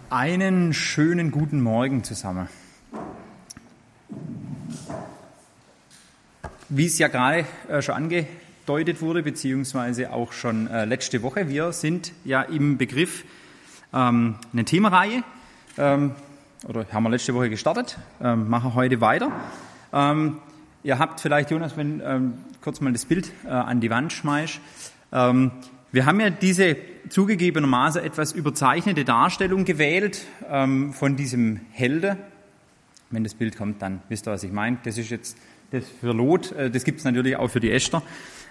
Einen schönen guten Morgen zusammen. Wie es ja gerade schon angedeutet wurde, beziehungsweise auch schon letzte Woche, wir sind ja im Begriff, eine Themenreihe, oder haben wir letzte Woche gestartet, machen heute weiter. Ihr habt vielleicht, Jonas, wenn kurz mal das Bild an die Wand schmeißt. Wir haben ja diese zugegebenermaßen etwas überzeichnete Darstellung gewählt von diesem Helden. Wenn das Bild kommt, dann wisst ihr, was ich meine. Das ist jetzt das für Lot, das gibt es natürlich auch für die Esther.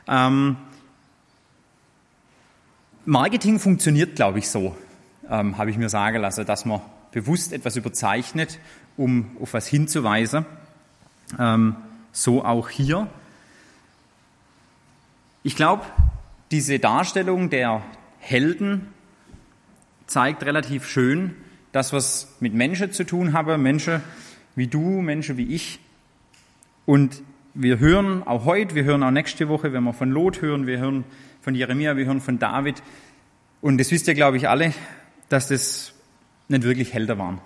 Marketing funktioniert, glaube ich, so, habe ich mir sagen lassen, dass man bewusst etwas überzeichnet, um auf was hinzuweisen. So auch hier. Ich glaube, diese Darstellung der Helden zeigt relativ schön, das, was mit Menschen zu tun habe, Menschen wie du, Menschen wie ich. Und wir hören auch heute, wir hören auch nächste Woche, wenn wir von Lot hören, wir hören von Jeremia, wir hören von David. Und das wisst ihr, glaube ich, alle, dass das nicht wirklich Helden waren.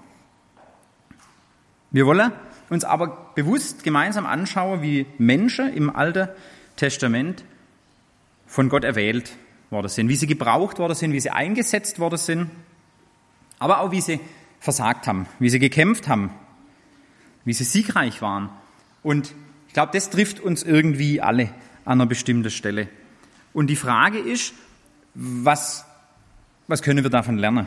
Wir wollen uns aber bewusst gemeinsam anschauen, wie Menschen im Alten Testament von Gott erwählt worden sind, wie sie gebraucht worden sind, wie sie eingesetzt worden sind, aber auch wie sie versagt haben, wie sie gekämpft haben, wie sie siegreich waren. Und ich glaube, das trifft uns irgendwie alle an einer bestimmten Stelle. Und die Frage ist, was können wir davon lernen?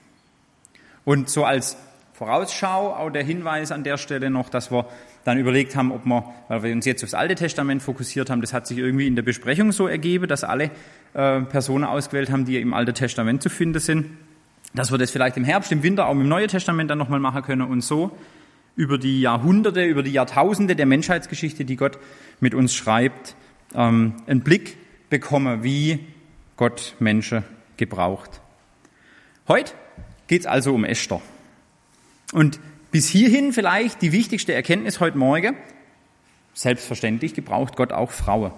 Und so als Vorausschau auch der Hinweis an der Stelle noch, dass wir dann überlegt haben, ob wir, weil wir uns jetzt aufs Alte Testament fokussiert haben, das hat sich irgendwie in der Besprechung so ergeben, dass alle Personen ausgewählt haben, die im Alten Testament zu finden sind, dass wir das vielleicht im Herbst, im Winter auch im Neuen Testament dann nochmal machen können und so über die Jahrhunderte, über die Jahrtausende der Menschheitsgeschichte, die Gott mit uns schreibt, einen Blick bekommen, wie Gott Menschen gebraucht. Heute geht es also um Esther. Und bis hierhin vielleicht die wichtigste Erkenntnis heute Morgen: Selbstverständlich gebraucht Gott auch Frauen.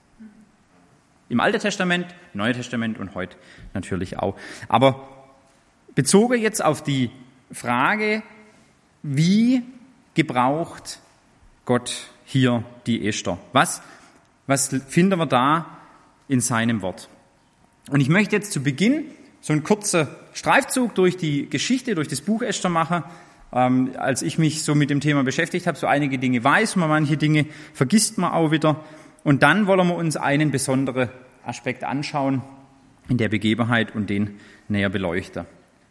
Im Alten Testament, Neuen Testament und heute natürlich auch. Aber bezogen jetzt auf die Frage, wie gebraucht Gott hier die Esther? Was finden wir da in seinem Wort? Und ich möchte jetzt zu Beginn so einen kurzen Streifzug durch die Geschichte, durch das Buch Esther machen. Als ich mich so mit dem Thema beschäftigt habe, so einige Dinge weiß man, manche Dinge vergisst man auch wieder. Und dann wollen wir uns einen besonderen Aspekt anschauen in der Begebenheit und den näher beleuchten.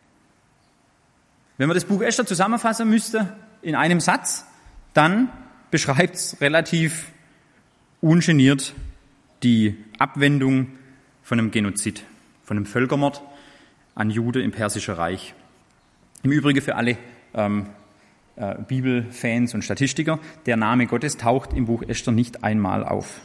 Wenn man das Buch Esther zusammenfassen müsste in einem Satz, dann beschreibt es relativ ungeniert die Abwendung von einem Genozid, von einem Völkermord an Juden im Persischen Reich. Im Übrigen für alle Bibelfans und Statistiker, der Name Gottes taucht im Buch Esther nicht einmal auf.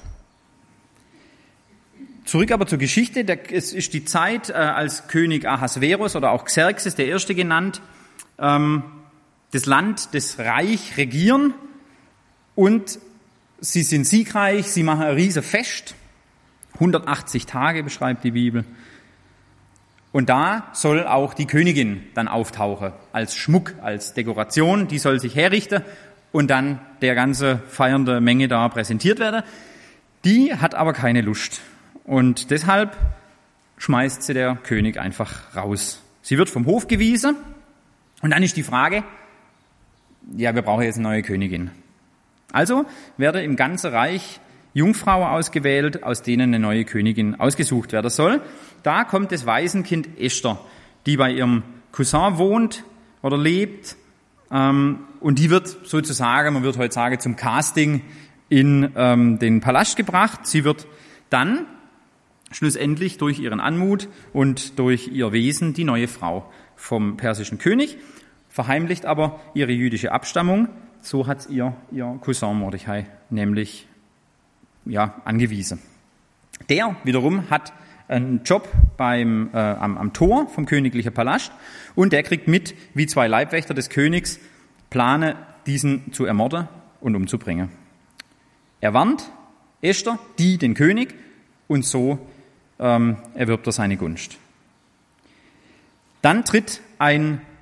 Zurück aber zur Geschichte. Es ist die Zeit, als König Ahasveros oder auch Xerxes der Erste genannt, das Land, das Reich regieren, und sie sind siegreich, sie machen ein riesen Fest. 180 Tage beschreibt die Bibel. Und da soll auch die Königin dann auftauchen, als Schmuck, als Dekoration, die soll sich herrichten und dann der ganze feiernde Menge da präsentiert werden. Die hat aber keine Lust und deshalb schmeißt sie der König einfach raus. Sie wird vom Hof gewiesen und dann ist die Frage, ja, wir brauchen jetzt eine neue Königin. Also werden im ganzen Reich Jungfrauen ausgewählt, aus denen eine neue Königin ausgesucht werden soll. Da kommt das Waisenkind Esther, die bei ihrem Cousin wohnt oder lebt. Und die wird sozusagen, man wird heute sagen, zum Casting in den Palast gebracht. Sie wird dann schlussendlich durch ihren Anmut und durch ihr Wesen die neue Frau vom persischen König, verheimlicht aber ihre jüdische Abstammung. So hat ihr Cousin Mordechai nämlich angewiesen. Der wiederum hat einen Job am Tor vom königlichen Palast und der kriegt mit, wie zwei Leibwächter des Königs planen, diesen zu ermorden und umzubringen. Er warnt Esther, den König, und so erwirbt er seine Gunst. Dann tritt ein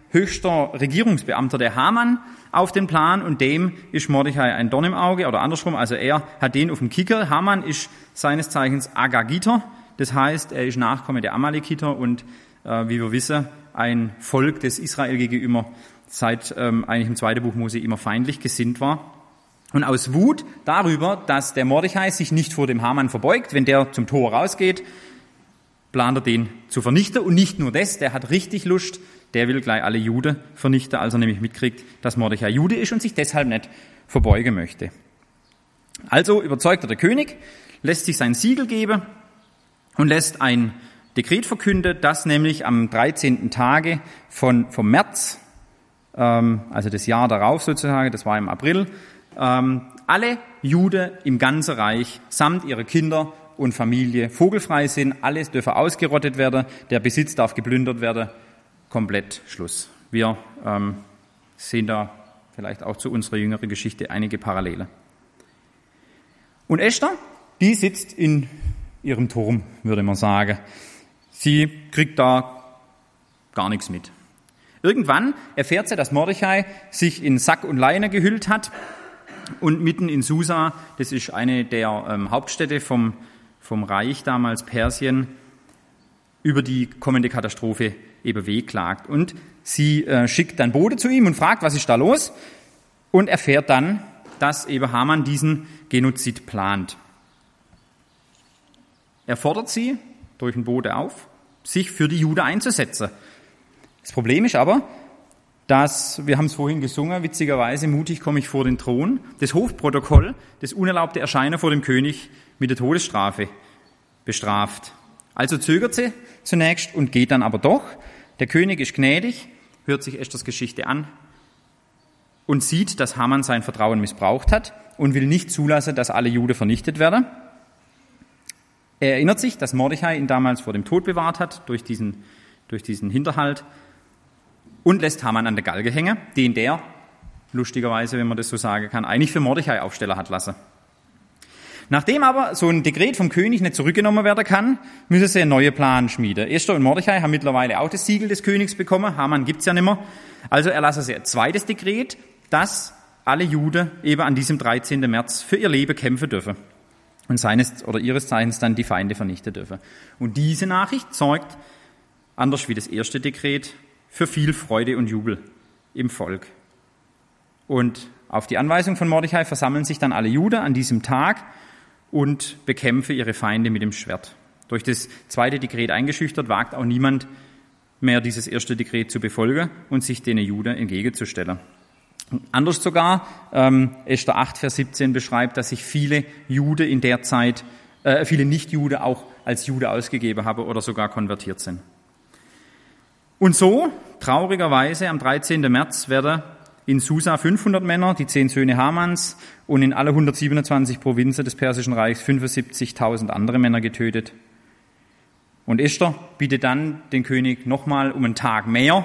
höchster Regierungsbeamter, der Haman, auf den Plan und dem ist Mordechai ein Dorn im Auge oder andersrum, also er hat den auf dem Kicker. Haman ist seines Zeichens Agagiter, das heißt, er ist Nachkomme der Amalekiter und wie wir wissen, ein Volk, das Israel gegenüber seit eigentlich im 2. Buch Mose immer feindlich gesinnt war. Und aus Wut darüber, dass der Mordechai sich nicht vor dem Haman verbeugt, wenn der zum Tor rausgeht, plant er den zu vernichten. Und nicht nur das, der hat richtig Lust, der will gleich alle Juden vernichten, als er nämlich mitkriegt, dass Mordechai Jude ist und sich deshalb nicht verbeugen möchte. Also überzeugt er der König, lässt sich sein Siegel geben und lässt ein Dekret verkünden, dass nämlich am 13. Tage vom März, also das Jahr darauf sozusagen, das war im April, alle Juden im ganzen Reich samt ihrer Kinder und Familie vogelfrei sind, alles dürfen ausgerottet werden, der Besitz darf geplündert werden, komplett Schluss. Wir sehen da vielleicht auch zu unserer jüngeren Geschichte einige Parallele. Und Esther, die sitzt in ihrem Turm, würde man sagen. Sie kriegt da gar nichts mit. Irgendwann erfährt sie, dass Mordechai sich in Sack und Leine gehüllt hat und mitten in Susa, das ist eine der Hauptstädte vom Reich damals Persien, über die kommende Katastrophe eben wehklagt. Und sie schickt dann Bote zu ihm und fragt, was ist da los? Und erfährt dann, dass eben Haman diesen Genozid plant. Er fordert sie durch den Bote auf, sich für die Juden einzusetzen. Das Problem ist aber, dass, wir haben es vorhin gesungen, witzigerweise, mutig komme ich vor den Thron, das Hofprotokoll, das unerlaubte Erscheinen vor dem König mit der Todesstrafe bestraft. Also zögert sie zunächst und geht dann aber doch. Der König ist gnädig, hört sich Esthers Geschichte an und sieht, dass Haman sein Vertrauen missbraucht hat und will nicht zulassen, dass alle Juden vernichtet werden. Er erinnert sich, dass Mordechai ihn damals vor dem Tod bewahrt hat, durch diesen Hinterhalt, und lässt Haman an der Galge hängen, den der, lustigerweise, wenn man das so sagen kann, eigentlich für Mordechai Aufsteller hat lassen. Nachdem aber so ein Dekret vom König nicht zurückgenommen werden kann, müssen sie einen neuen Plan schmieden. Esther und Mordechai haben mittlerweile auch das Siegel des Königs bekommen, Haman gibt's ja nicht mehr. Also erlassen sie ein zweites Dekret, dass alle Juden eben an diesem 13. März für ihr Leben kämpfen dürfen und seines oder ihres Zeichens dann die Feinde vernichten dürfen. Und diese Nachricht sorgt, anders wie das erste Dekret, für viel Freude und Jubel im Volk. Und auf die Anweisung von Mordechai versammeln sich dann alle Juden an diesem Tag und bekämpfen ihre Feinde mit dem Schwert. Durch das zweite Dekret eingeschüchtert, wagt auch niemand mehr, dieses erste Dekret zu befolgen und sich den Juden entgegenzustellen. Anders sogar, Esther 8, Vers 17 beschreibt, dass sich viele Juden in der Zeit, viele Nicht-Juden auch als Jude ausgegeben haben oder sogar konvertiert sind. Und so, traurigerweise, am 13. März werden in Susa 500 Männer, die 10 Söhne Hamans, und in alle 127 Provinzen des Persischen Reichs 75.000 andere Männer getötet. Und Esther bittet dann den König nochmal um einen Tag mehr.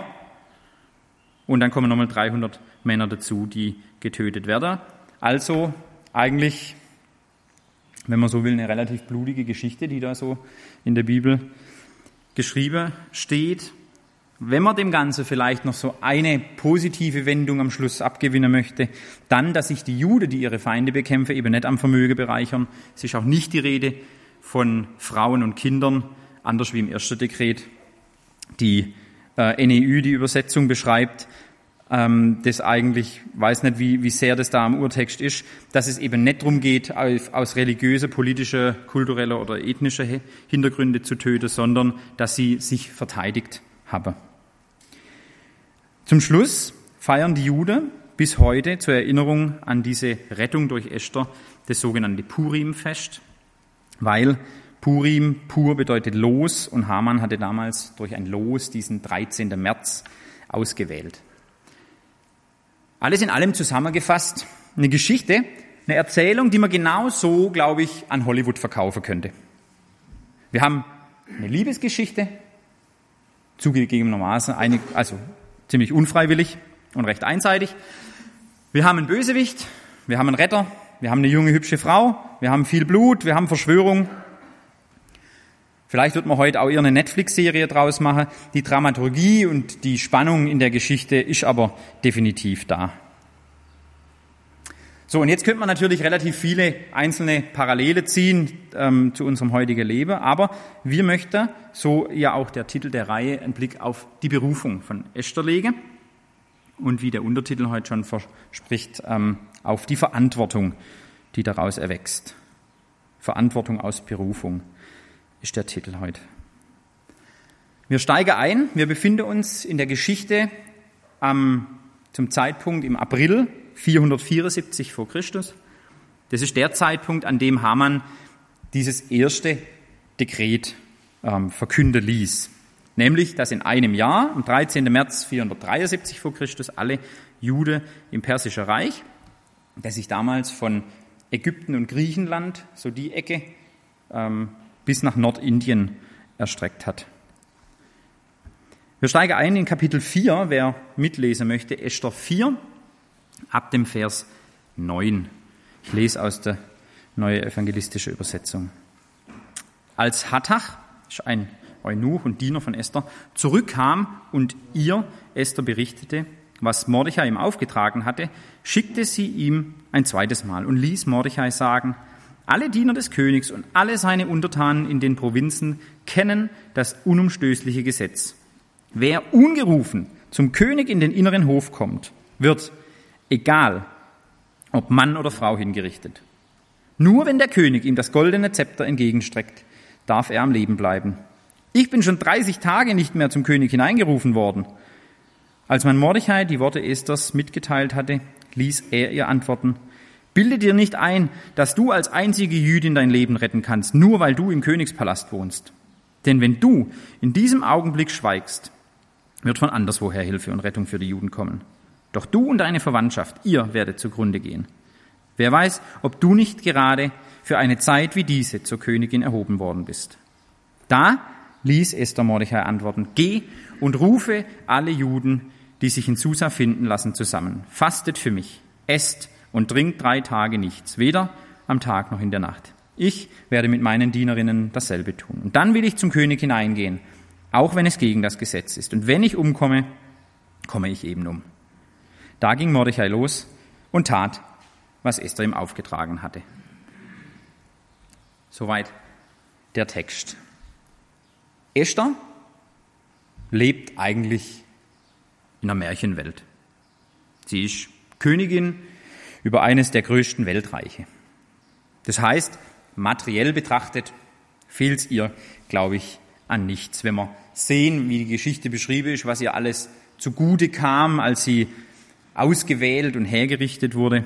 Und dann kommen nochmal 300 Männer dazu, die getötet werden. Also eigentlich, wenn man so will, eine relativ blutige Geschichte, die da so in der Bibel geschrieben steht. Wenn man dem Ganzen vielleicht noch so eine positive Wendung am Schluss abgewinnen möchte, dann, dass sich die Juden, die ihre Feinde bekämpfen, eben nicht am Vermögen bereichern. Es ist auch nicht die Rede von Frauen und Kindern, anders wie im ersten Dekret. Die NEU, die Übersetzung, beschreibt, das eigentlich, weiß nicht, wie sehr das da am Urtext ist, dass es eben nicht darum geht, aus religiöser, politischer, kultureller oder ethnischer Hintergründe zu töten, sondern dass sie sich verteidigt haben. Zum Schluss feiern die Juden bis heute zur Erinnerung an diese Rettung durch Esther das sogenannte Purim-Fest, weil Purim, pur bedeutet Los, und Haman hatte damals durch ein Los diesen 13. März ausgewählt. Alles in allem zusammengefasst eine Geschichte, eine Erzählung, die man genau so, glaube ich, an Hollywood verkaufen könnte. Wir haben eine Liebesgeschichte, zugegebenermaßen also ziemlich unfreiwillig und recht einseitig. Wir haben einen Bösewicht, wir haben einen Retter, wir haben eine junge, hübsche Frau, wir haben viel Blut, wir haben Verschwörung. Vielleicht wird man heute auch eine Netflix-Serie draus machen. Die Dramaturgie und die Spannung in der Geschichte ist aber definitiv da. So, und jetzt könnte man natürlich relativ viele einzelne Parallele ziehen zu unserem heutigen Leben, aber wir möchten, so ja auch der Titel der Reihe, einen Blick auf die Berufung von Esther legen und wie der Untertitel heute schon verspricht, auf die Verantwortung, die daraus erwächst. Verantwortung aus Berufung ist der Titel heute. Wir steigen ein, wir befinden uns in der Geschichte zum Zeitpunkt im April 474 vor Christus. Das ist der Zeitpunkt, an dem Haman dieses erste Dekret verkünden ließ. Nämlich, dass in einem Jahr, am 13. März 473 vor Christus, alle Juden im Persischen Reich, das sich damals von Ägypten und Griechenland, so die Ecke, bis nach Nordindien erstreckt hat. Wir steigen ein in Kapitel 4, wer mitlesen möchte, Esther 4, ab dem Vers 9. Ich lese aus der Neue Evangelistische Übersetzung. Als Hattach, ein Eunuch und Diener von Esther, zurückkam und ihr, Esther, berichtete, was Mordechai ihm aufgetragen hatte, schickte sie ihm ein zweites Mal und ließ Mordechai sagen, alle Diener des Königs und alle seine Untertanen in den Provinzen kennen das unumstößliche Gesetz. Wer ungerufen zum König in den inneren Hof kommt, wird, egal ob Mann oder Frau, hingerichtet. Nur wenn der König ihm das goldene Zepter entgegenstreckt, darf er am Leben bleiben. Ich bin schon 30 Tage nicht mehr zum König hineingerufen worden. Als man Mordechai die Worte Esthers mitgeteilt hatte, ließ er ihr antworten, bilde dir nicht ein, dass du als einzige Jüdin dein Leben retten kannst, nur weil du im Königspalast wohnst. Denn wenn du in diesem Augenblick schweigst, wird von anderswoher Hilfe und Rettung für die Juden kommen. Doch du und deine Verwandtschaft, ihr werdet zugrunde gehen. Wer weiß, ob du nicht gerade für eine Zeit wie diese zur Königin erhoben worden bist. Da ließ Esther Mordechai antworten, geh und rufe alle Juden, die sich in Susa finden lassen, zusammen. Fastet für mich, esst und trinkt 3 Tage nichts, weder am Tag noch in der Nacht. Ich werde mit meinen Dienerinnen dasselbe tun. Und dann will ich zum König hineingehen, auch wenn es gegen das Gesetz ist. Und wenn ich umkomme, komme ich eben um. Da ging Mordechai los und tat, was Esther ihm aufgetragen hatte. Soweit der Text. Esther lebt eigentlich in einer Märchenwelt. Sie ist Königin über eines der größten Weltreiche. Das heißt, materiell betrachtet fehlt es ihr, glaube ich, an nichts. Wenn wir sehen, wie die Geschichte beschrieben ist, was ihr alles zugute kam, als sie ausgewählt und hergerichtet wurde,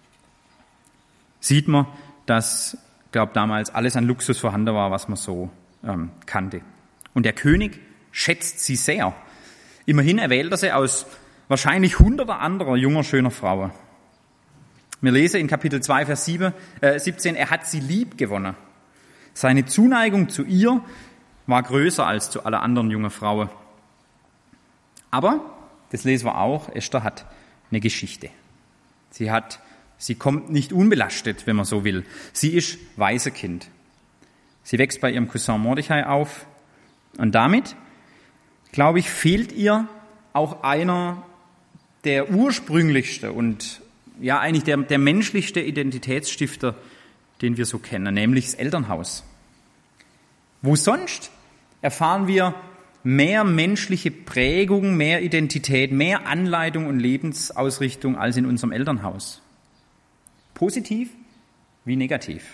sieht man, dass, glaube damals alles an Luxus vorhanden war, was man so kannte. Und der König schätzt sie sehr. Immerhin erwählt er sie aus wahrscheinlich hunderter anderer junger, schöner Frauen. Wir lesen in Kapitel 2, Vers 17, er hat sie lieb gewonnen. Seine Zuneigung zu ihr war größer als zu aller anderen jungen Frauen. Aber, das lesen wir auch, Esther hat eine Geschichte. Sie kommt nicht unbelastet, wenn man so will. Sie ist Waisenkind. Sie wächst bei ihrem Cousin Mordechai auf. Und damit, glaube ich, fehlt ihr auch einer der ursprünglichsten und ja eigentlich der menschlichste Identitätsstifter, den wir so kennen, nämlich das Elternhaus. Wo sonst erfahren wir mehr menschliche Prägung, mehr Identität, mehr Anleitung und Lebensausrichtung als in unserem Elternhaus. Positiv wie negativ.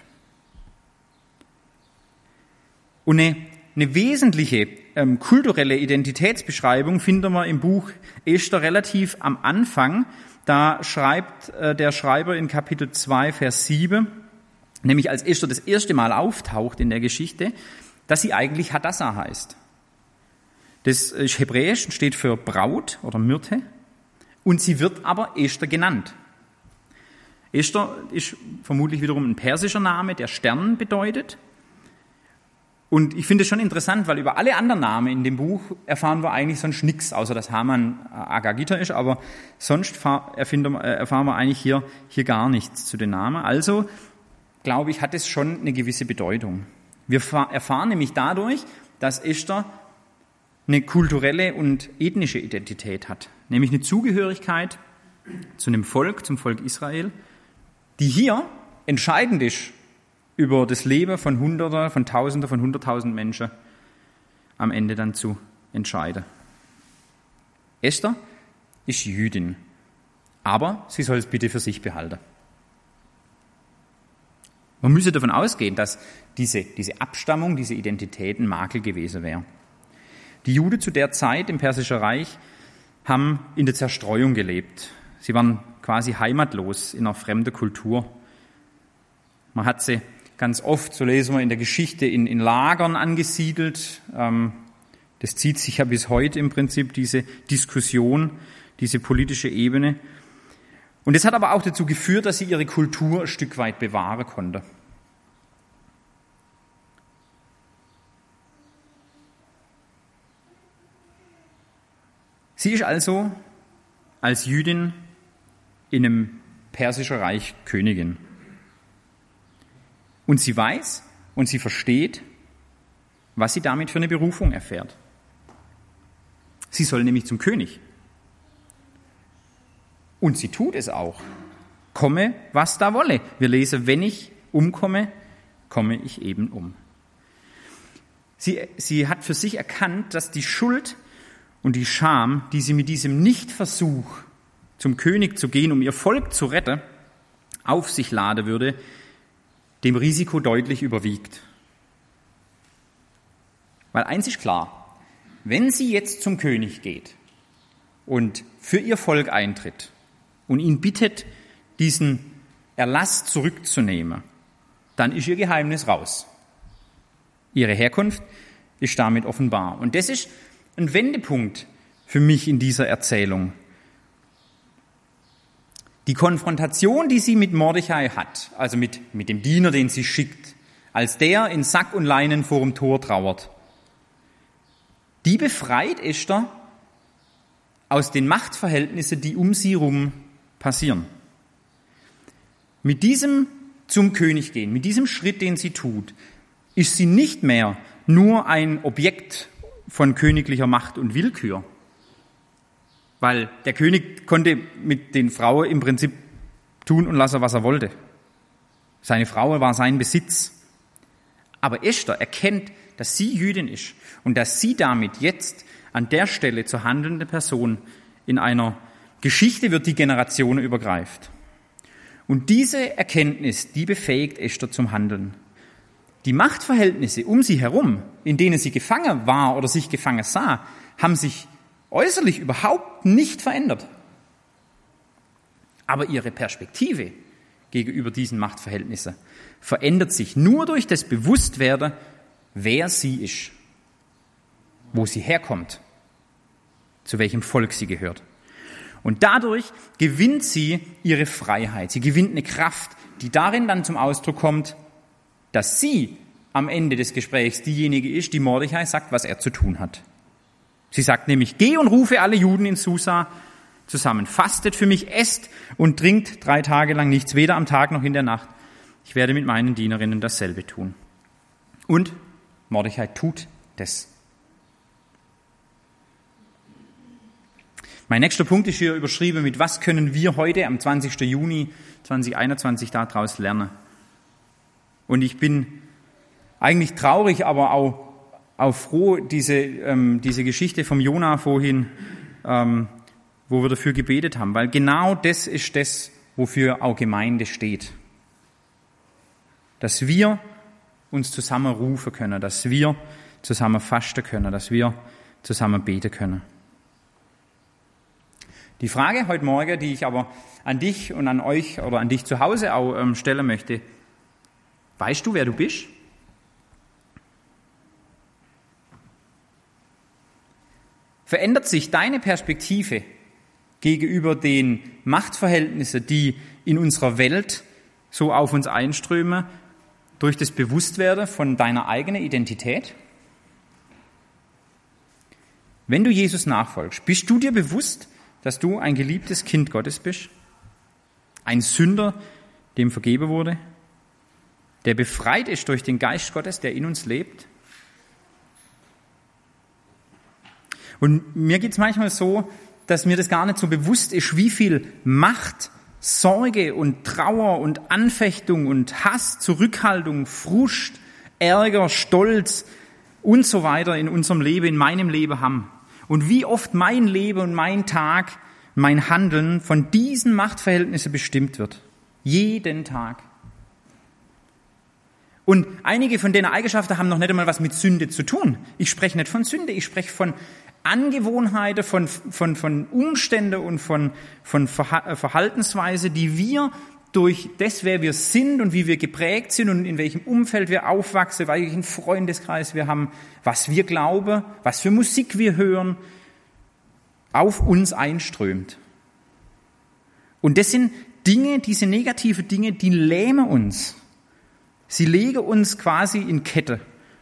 Und eine wesentliche kulturelle Identitätsbeschreibung finden wir im Buch Esther relativ am Anfang. Da schreibt der Schreiber in Kapitel 2, Vers 7, nämlich als Esther das erste Mal auftaucht in der Geschichte, dass sie eigentlich Hadassah heißt. Das ist hebräisch und steht für Braut oder Myrte und sie wird aber Esther genannt. Esther ist vermutlich wiederum ein persischer Name, der Stern bedeutet. Und ich finde es schon interessant, weil über alle anderen Namen in dem Buch erfahren wir eigentlich sonst nichts, außer dass Haman Agagita ist, aber sonst erfahren wir eigentlich hier gar nichts zu den Namen. Also, glaube ich, hat es schon eine gewisse Bedeutung. Wir erfahren nämlich dadurch, dass Esther eine kulturelle und ethnische Identität hat, nämlich eine Zugehörigkeit zu einem Volk, zum Volk Israel, die hier entscheidend ist über das Leben von Hunderten, von Tausenden, von 100.000 Menschen am Ende dann zu entscheiden. Esther ist Jüdin, aber sie soll es bitte für sich behalten. Man müsse davon ausgehen, dass diese Abstammung, diese Identität ein Makel gewesen wäre. Die Juden zu der Zeit im Persischen Reich haben in der Zerstreuung gelebt. Sie waren quasi heimatlos in einer fremden Kultur. Man hat sie ganz oft, so lesen wir in der Geschichte, in Lagern angesiedelt. Das zieht sich ja bis heute im Prinzip, diese Diskussion, diese politische Ebene. Und es hat aber auch dazu geführt, dass sie ihre Kultur ein Stück weit bewahren konnte. Sie ist also als Jüdin in einem persischen Reich Königin. Und sie weiß und sie versteht, was sie damit für eine Berufung erfährt. Sie soll nämlich zum König. Und sie tut es auch. Komme, was da wolle. Wir lesen, wenn ich umkomme, komme ich eben um. Sie hat für sich erkannt, dass die Schuld und die Scham, die sie mit diesem Nichtversuch, zum König zu gehen, um ihr Volk zu retten, auf sich laden würde, dem Risiko deutlich überwiegt. Weil eins ist klar, wenn sie jetzt zum König geht und für ihr Volk eintritt und ihn bittet, diesen Erlass zurückzunehmen, dann ist ihr Geheimnis raus. Ihre Herkunft ist damit offenbar. Und das ist ein Wendepunkt für mich in dieser Erzählung. Die Konfrontation, die sie mit Mordechai hat, also mit dem Diener, den sie schickt, als der in Sack und Leinen vor dem Tor trauert, die befreit Esther aus den Machtverhältnissen, die um sie herum passieren. Mit diesem zum König gehen, mit diesem Schritt, den sie tut, ist sie nicht mehr nur ein Objekt von königlicher Macht und Willkür. Weil der König konnte mit den Frauen im Prinzip tun und lassen, was er wollte. Seine Frau war sein Besitz. Aber Esther erkennt, dass sie Jüdin ist und dass sie damit jetzt an der Stelle zur handelnden Person in einer Geschichte wird, die Generationen übergreift. Und diese Erkenntnis, die befähigt Esther zum Handeln. Die Machtverhältnisse um sie herum, in denen sie gefangen war oder sich gefangen sah, haben sich äußerlich überhaupt nicht verändert. Aber ihre Perspektive gegenüber diesen Machtverhältnissen verändert sich nur durch das Bewusstwerden, wer sie ist, wo sie herkommt, zu welchem Volk sie gehört. Und dadurch gewinnt sie ihre Freiheit. Sie gewinnt eine Kraft, die darin dann zum Ausdruck kommt, dass sie am Ende des Gesprächs diejenige ist, die Mordechai sagt, was er zu tun hat. Sie sagt nämlich, geh und rufe alle Juden in Susa zusammen, fastet für mich, esst und trinkt 3 Tage lang nichts, weder am Tag noch in der Nacht. Ich werde mit meinen Dienerinnen dasselbe tun. Und Mordechai tut das. Mein nächster Punkt ist hier überschrieben mit, was können wir heute am 20. Juni 2021 daraus lernen? Und ich bin eigentlich traurig, aber auch froh, diese Geschichte vom Jona vorhin, wo wir dafür gebetet haben, weil genau das ist das, wofür auch Gemeinde steht. Dass wir uns zusammen rufen können, dass wir zusammen fasten können, dass wir zusammen beten können. Die Frage heute Morgen, die ich aber an dich und an euch oder an dich zu Hause auch stellen möchte, weißt du, wer du bist? Verändert sich deine Perspektive gegenüber den Machtverhältnissen, die in unserer Welt so auf uns einströmen, durch das Bewusstwerden von deiner eigenen Identität? Wenn du Jesus nachfolgst, bist du dir bewusst, dass du ein geliebtes Kind Gottes bist? Ein Sünder, dem vergeben wurde? der befreit ist durch den Geist Gottes, der in uns lebt. Und mir geht es manchmal so, dass mir das gar nicht so bewusst ist, wie viel Macht, Sorge und Trauer und Anfechtung und Hass, Zurückhaltung, Frust, Ärger, Stolz und so weiter in unserem Leben, in meinem Leben haben. Und wie oft mein Leben und mein Tag, mein Handeln von diesen Machtverhältnissen bestimmt wird. Jeden Tag. Und einige von den Eigenschaften haben noch nicht einmal was mit Sünde zu tun. Ich spreche nicht von Sünde, ich spreche von Angewohnheiten, von Umständen und von Verhaltensweise, die wir durch das, wer wir sind und wie wir geprägt sind und in welchem Umfeld wir aufwachsen, welchen Freundeskreis wir haben, was wir glauben, was für Musik wir hören, auf uns einströmt. Und das sind Dinge, diese negativen Dinge, die lähmen uns. Sie legen uns quasi in Kette.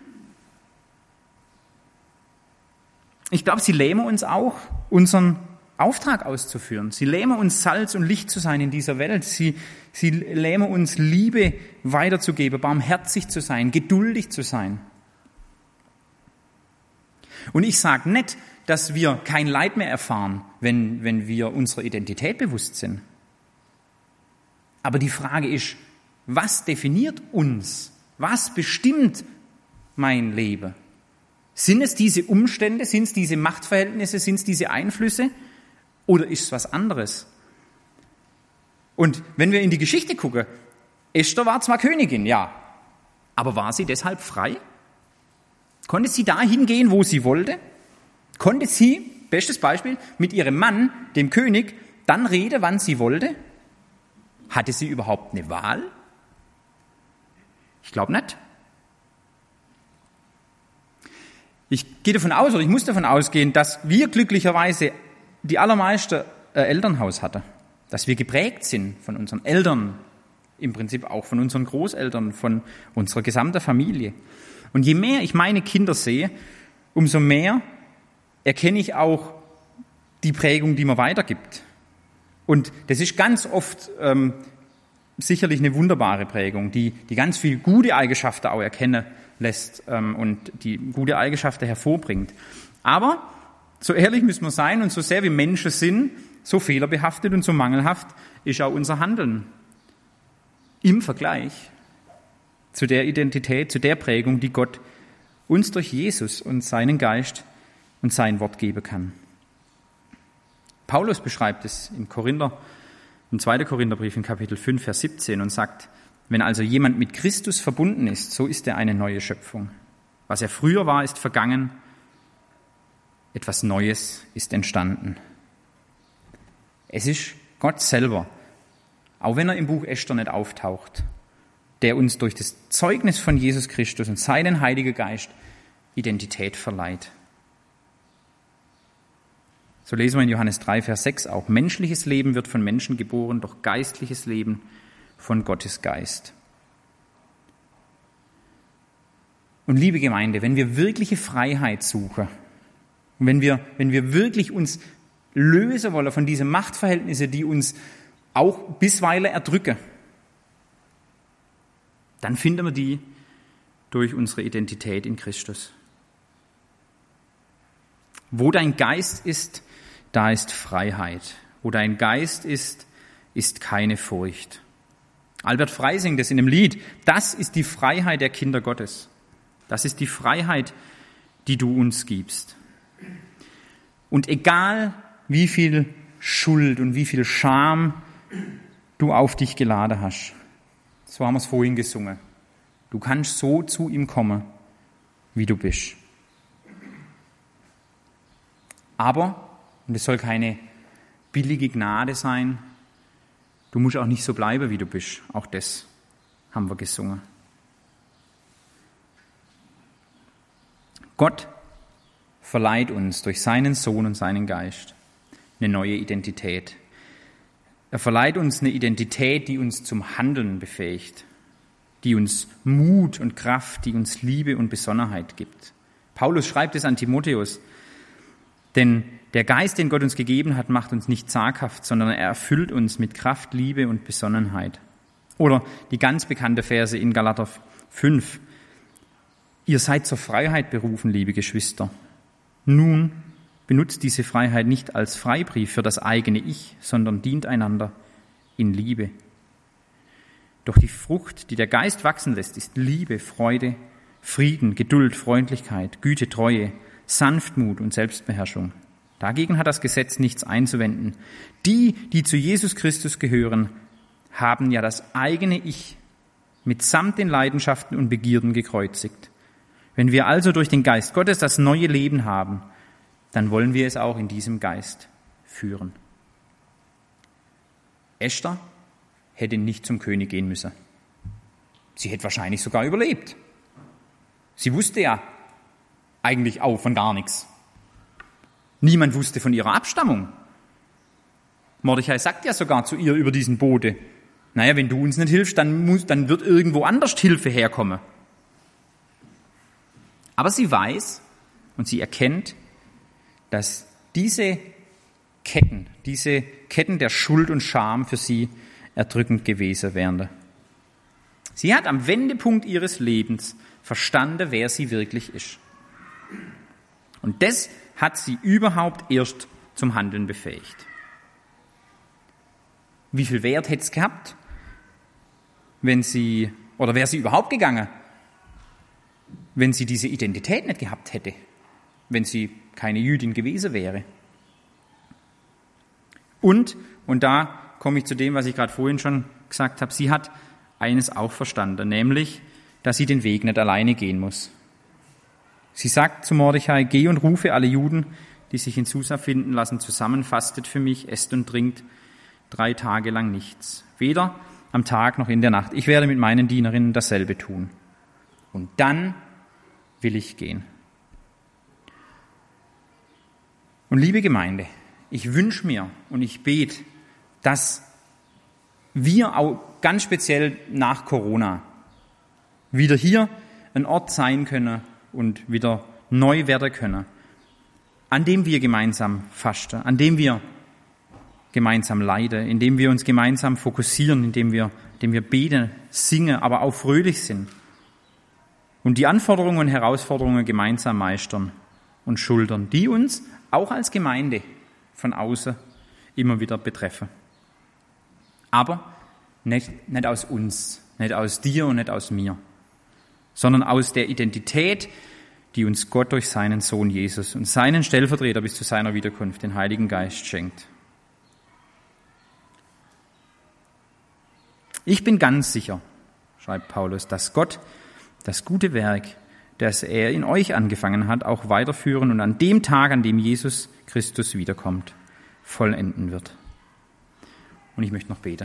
Ich glaube, sie lähmen uns auch, unseren Auftrag auszuführen. Sie lähmen uns, Salz und Licht zu sein in dieser Welt. Sie lähmen uns, Liebe weiterzugeben, barmherzig zu sein, geduldig zu sein. Und ich sage nicht, dass wir kein Leid mehr erfahren, wenn wir unserer Identität bewusst sind. Aber die Frage ist, was definiert uns? Was bestimmt mein Leben? Sind es diese Umstände, sind es diese Machtverhältnisse, sind es diese Einflüsse oder ist es was anderes? Und wenn wir in die Geschichte gucken, Esther war zwar Königin, ja, aber war sie deshalb frei? Konnte sie dahin gehen, wo sie wollte? Konnte sie, bestes Beispiel, mit ihrem Mann, dem König, dann reden, wann sie wollte? Hatte sie überhaupt eine Wahl? Ich glaube nicht. Ich gehe davon aus, oder ich muss davon ausgehen, dass wir glücklicherweise die allermeiste Elternhaus hatten. Dass wir geprägt sind von unseren Eltern, im Prinzip auch von unseren Großeltern, von unserer gesamten Familie. Und je mehr ich meine Kinder sehe, umso mehr erkenne ich auch die Prägung, die man weitergibt. Und das ist ganz oft sicherlich eine wunderbare Prägung, die ganz viele gute Eigenschaften auch erkennen lässt und die gute Eigenschaften hervorbringt. Aber so ehrlich müssen wir sein und so sehr wir Menschen sind, so fehlerbehaftet und so mangelhaft ist auch unser Handeln im Vergleich zu der Identität, zu der Prägung, die Gott uns durch Jesus und seinen Geist und sein Wort geben kann. Paulus beschreibt es im 2. Korintherbrief in Kapitel 5, Vers 17 und sagt, wenn also jemand mit Christus verbunden ist, so ist er eine neue Schöpfung. Was er früher war, ist vergangen, etwas Neues ist entstanden. Es ist Gott selber, auch wenn er im Buch Esther nicht auftaucht, der uns durch das Zeugnis von Jesus Christus und seinen Heiligen Geist Identität verleiht. So lesen wir in Johannes 3, Vers 6 auch, menschliches Leben wird von Menschen geboren, doch geistliches Leben von Gottes Geist. Und liebe Gemeinde, wenn wir wirkliche Freiheit suchen, und wenn wir wirklich uns lösen wollen von diesen Machtverhältnissen, die uns auch bisweilen erdrücken, dann finden wir die durch unsere Identität in Christus. Wo dein Geist ist, da ist Freiheit. Wo dein Geist ist, ist keine Furcht. Albert Frey singt es in dem Lied, das ist die Freiheit der Kinder Gottes. Das ist die Freiheit, die du uns gibst. Und egal, wie viel Schuld und wie viel Scham du auf dich geladen hast, so haben wir es vorhin gesungen, du kannst so zu ihm kommen, wie du bist. Aber, und es soll keine billige Gnade sein, du musst auch nicht so bleiben, wie du bist. Auch das haben wir gesungen. Gott verleiht uns durch seinen Sohn und seinen Geist eine neue Identität. Er verleiht uns eine Identität, die uns zum Handeln befähigt, die uns Mut und Kraft, die uns Liebe und Besonnenheit gibt. Paulus schreibt es an Timotheus, denn der Geist, den Gott uns gegeben hat, macht uns nicht zaghaft, sondern er erfüllt uns mit Kraft, Liebe und Besonnenheit. Oder die ganz bekannte Verse in Galater 5. Ihr seid zur Freiheit berufen, liebe Geschwister. Nun benutzt diese Freiheit nicht als Freibrief für das eigene Ich, sondern dient einander in Liebe. Doch die Frucht, die der Geist wachsen lässt, ist Liebe, Freude, Frieden, Geduld, Freundlichkeit, Güte, Treue, Sanftmut und Selbstbeherrschung. Dagegen hat das Gesetz nichts einzuwenden. Die, die zu Jesus Christus gehören, haben ja das eigene Ich mitsamt den Leidenschaften und Begierden gekreuzigt. Wenn wir also durch den Geist Gottes das neue Leben haben, dann wollen wir es auch in diesem Geist führen. Esther hätte nicht zum König gehen müssen. Sie hätte wahrscheinlich sogar überlebt. Sie wusste ja eigentlich auch von gar nichts. Niemand wusste von ihrer Abstammung. Mordechai sagt ja sogar zu ihr über diesen Bote, naja, wenn du uns nicht hilfst, dann wird irgendwo anders Hilfe herkommen. Aber sie weiß und sie erkennt, dass diese Ketten der Schuld und Scham für sie erdrückend gewesen wären. Sie hat am Wendepunkt ihres Lebens verstanden, wer sie wirklich ist. Und das hat sie überhaupt erst zum Handeln befähigt. Wie viel Wert hätte es gehabt, wäre sie überhaupt gegangen, wenn sie diese Identität nicht gehabt hätte, wenn sie keine Jüdin gewesen wäre. Und da komme ich zu dem, was ich gerade vorhin schon gesagt habe, sie hat eines auch verstanden, nämlich, dass sie den Weg nicht alleine gehen muss. Sie sagt zu Mordechai, geh und rufe alle Juden, die sich in Susa finden lassen, zusammen, fastet für mich, esst und trinkt 3 Tage lang nichts, weder am Tag noch in der Nacht. Ich werde mit meinen Dienerinnen dasselbe tun. Und dann will ich gehen. Und liebe Gemeinde, ich wünsche mir und ich bete, dass wir auch ganz speziell nach Corona wieder hier ein Ort sein können und wieder neu werden können, an dem wir gemeinsam fasten, an dem wir gemeinsam leiden, in dem wir uns gemeinsam fokussieren, in dem wir beten, singen, aber auch fröhlich sind und die Anforderungen und Herausforderungen gemeinsam meistern und schultern, die uns auch als Gemeinde von außen immer wieder betreffen. Aber nicht aus uns, nicht aus dir und nicht aus mir, sondern aus der Identität, die uns Gott durch seinen Sohn Jesus und seinen Stellvertreter bis zu seiner Wiederkunft, den Heiligen Geist, schenkt. Ich bin ganz sicher, schreibt Paulus, dass Gott das gute Werk, das er in euch angefangen hat, auch weiterführen und an dem Tag, an dem Jesus Christus wiederkommt, vollenden wird. Und ich möchte noch beten.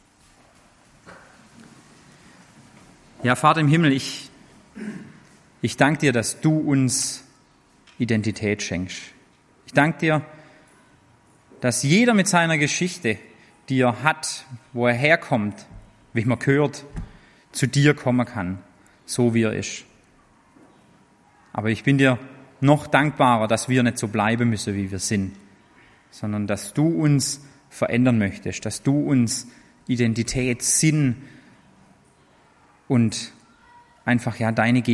Ja, Vater im Himmel, ich danke dir, dass du uns Identität schenkst. Ich danke dir, dass jeder mit seiner Geschichte, die er hat, wo er herkommt, wie man gehört, zu dir kommen kann, so wie er ist. Aber ich bin dir noch dankbarer, dass wir nicht so bleiben müssen, wie wir sind, sondern dass du uns verändern möchtest, dass du uns Identität, Sinn und einfach deine